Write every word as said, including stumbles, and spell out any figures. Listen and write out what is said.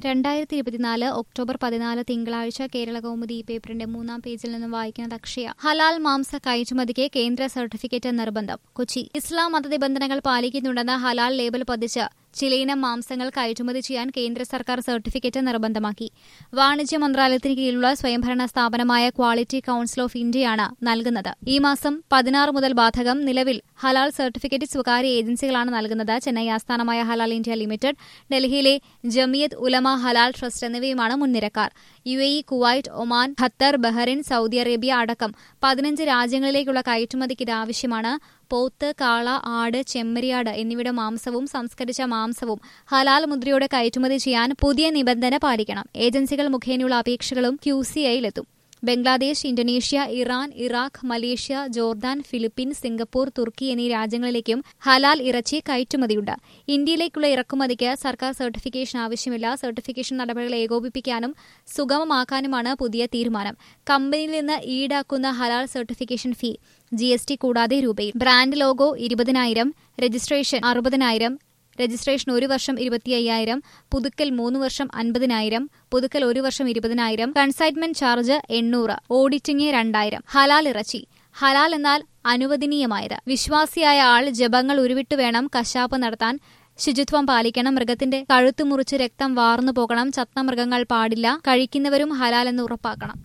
രണ്ടായിരത്തി ഇരുപത്തിനാല് ഒക്ടോബർ പതിനാല് തിങ്കളാഴ്ച കേരള കൗമുദി പേപ്പറിന്റെ മൂന്നാം പേജിൽ നിന്നും വായിക്കുന്നത് അക്ഷയ. ഹലാൽ മാംസ കയറ്റുമതിക്ക് കേന്ദ്ര സർട്ടിഫിക്കറ്റ് നിർബന്ധം. കൊച്ചി. ഇസ്ലാം മതനിബന്ധനകൾ പാലിക്കുന്നുണ്ടെന്ന് ഹലാൽ ലേബൽ പതിച്ച് ചിലയിനം മാംസങ്ങൾ കയറ്റുമതി ചെയ്യാൻ കേന്ദ്ര സർക്കാർ സർട്ടിഫിക്കറ്റ് നിർബന്ധമാക്കി. വാണിജ്യ മന്ത്രാലയത്തിന് കീഴിലുള്ള സ്വയംഭരണ സ്ഥാപനമായ ക്വാളിറ്റി കൌൺസിൽ ഓഫ് ഇന്ത്യയാണ് നൽകുന്നത്. ഈ മാസം പതിനാറ് മുതൽ ബാധകം. നിലവിൽ ഹലാൽ സർട്ടിഫിക്കറ്റ് സ്വകാര്യ ഏജൻസികളാണ് നൽകുന്നത്. ചെന്നൈ ആസ്ഥാനമായ ഹലാൽ ഇന്ത്യ ലിമിറ്റഡ്, ഡൽഹിയിലെ ജമിയത്ത് ഉലമ ഹലാൽ ട്രസ്റ്റ് എന്നിവയുമാണ് മുൻനിരക്കാർ. U A E, Kuwait, Oman, Qatar, Bahrain, Saudi Arabia അടക്കം പതിനഞ്ച് രാജ്യങ്ങളിലേക്കുള്ള കയറ്റുമതിക്ക് ഇതാവശ്യമാണ്. പോത്ത്, കാള, ആട്, ചെമ്മരിയാട് എന്നിവയുടെ മാംസവും സംസ്കരിച്ച മാംസവും ഹലാൽ മുദ്രയോടെ കയറ്റുമതി ചെയ്യാൻ പുതിയ നിബന്ധന പാലിക്കണം. ഏജൻസികൾ മുഖേനയുള്ള അപേക്ഷകളും ക്യൂസിഐയിലെത്തും. Bangladesh, Indonesia, Iran, Iraq, Malaysia, Jordan, Philippines, Singapore, തുർക്കി എന്നീ രാജ്യങ്ങളിലേക്കും ഹലാൽ ഇറച്ചി കയറ്റുമതിയുണ്ട്. ഇന്ത്യയിലേക്കുള്ള ഇറക്കുമതിക്ക് സർക്കാർ സർട്ടിഫിക്കേഷൻ ആവശ്യമില്ല. സർട്ടിഫിക്കേഷൻ നടപടികൾ ഏകോപിപ്പിക്കാനും സുഗമമാക്കാനുമാണ് പുതിയ തീരുമാനം. കമ്പനിയിൽ നിന്ന് ഈടാക്കുന്ന ഹലാൽ certification fee G S T കൂടാതെ രൂപയിൽ. ബ്രാൻഡ് ലോഗോ ഇരുപതിനായിരം, രജിസ്ട്രേഷൻ അറുപതിനായിരം, രജിസ്ട്രേഷൻ ഒരു വർഷം ഇരുപത്തി അയ്യായിരം, പുതുക്കൽ മൂന്ന് വർഷം അൻപതിനായിരം, പുതുക്കൽ ഒരു വർഷം ഇരുപതിനായിരം, കൺസൈൻമെന്റ് ചാർജ് എണ്ണൂറ്, ഓഡിറ്റിംഗ് രണ്ടായിരം. ഹലാൽ ഇറച്ചി. ഹലാൽ എന്നാൽ അനുവദനീയമായത്. വിശ്വാസിയായ ആൾ ജപങ്ങൾ ഉരുവിട്ട് വേണം കശാപ്പ് നടത്താൻ. ശുചിത്വം പാലിക്കണം. മൃഗത്തിന്റെ കഴുത്തു മുറിച്ച് രക്തം വാർന്നു പോകണം. ചത്ത മൃഗങ്ങൾ പാടില്ല. കഴിക്കുന്നവരും ഹലാൽ എന്ന് ഉറപ്പാക്കണം.